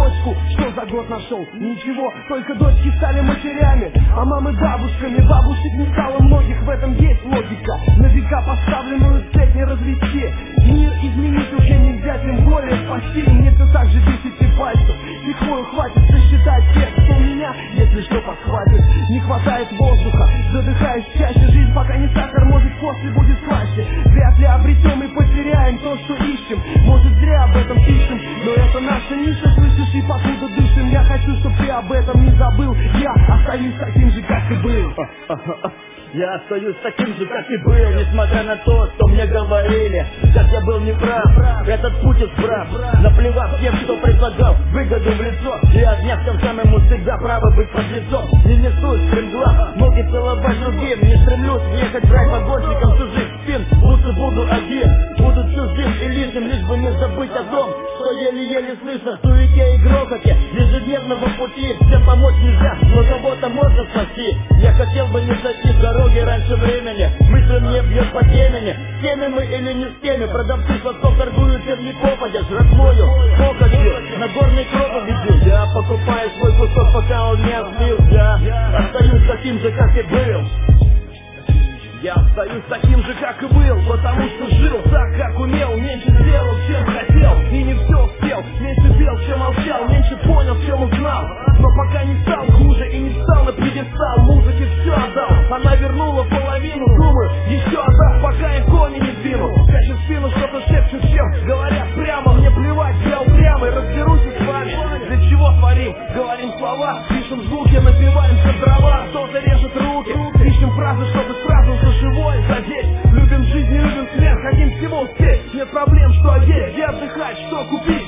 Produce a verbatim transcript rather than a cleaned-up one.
дочку, что за год нашел? Ничего, только дочки стали матерями, а мамы бабушками. Бабушек не стало многих, в этом есть логика. На века поставленную цель не развести. Мир изменить уже нельзя, тем более спасти. Мне все так же десяти пальцев, легко хватит сосчитать тех, кто у меня, если что, подхватит. Не хватает воздуха, задыхаюсь чаще. Жизнь пока не сахар, может после будет слаще. Вряд ли обретем и потеряем то, что ищем. Может зря об этом пишем, но это наша ниша, слышишь, и покуда дышим. Я хочу, чтоб ты об этом не забыл. Я остаюсь таким же, как и был. Я остаюсь таким же, как и был, несмотря на то, что мне говорили, как я был неправ. Этот путь исправ, наплевав тем, кто предлагал выгоду в лицо. И отняв тем самым ему всегда право быть под лицом. Не несусь стремглав, ноги целовать другим. Не стремлюсь въехать брать погонщикам чужих спин. Лучше буду один, буду чужим и лишним, лишь бы не забыть о том, что еле-еле слышно в суете и грохоте ежедневного пути. Всем помочь нельзя, но кого-то можно спасти. Я хотел бы не зайти в дороги раньше времени. Мысль мне бьет по темени. С теми мы или не с теми? Продавцы сладков торгуют тем не попадя. Жратвою, покатью, на горный кровь веду. Я покупаю свой кусок, пока он не остыл. Я остаюсь таким же, как и был. Я остаюсь таким же, как и был, потому что жил так, как умел. Меньше сделал, чем хотел, и не все успел. Меньше пел, чем молчал, меньше понял, чем узнал. Но пока не стал хуже и не стал на пьедестал. Музыке все отдал, она вернула половину. Думаю, еще отдав, пока я кони не двину. Качу в спину, что-то шепчут всем, говорят прямо. Мне плевать, я упрямый, разберусь с вами. Для чего творим? Говорим слова, пишем звуки, напиваемся дрова. Кто-то режет руки, ищем фразы, чтобы сразу живой задеть. Любим жизнь, не любим смерть, хотим всего успеть. Нет проблем, что одеть, где отдыхать, что купить.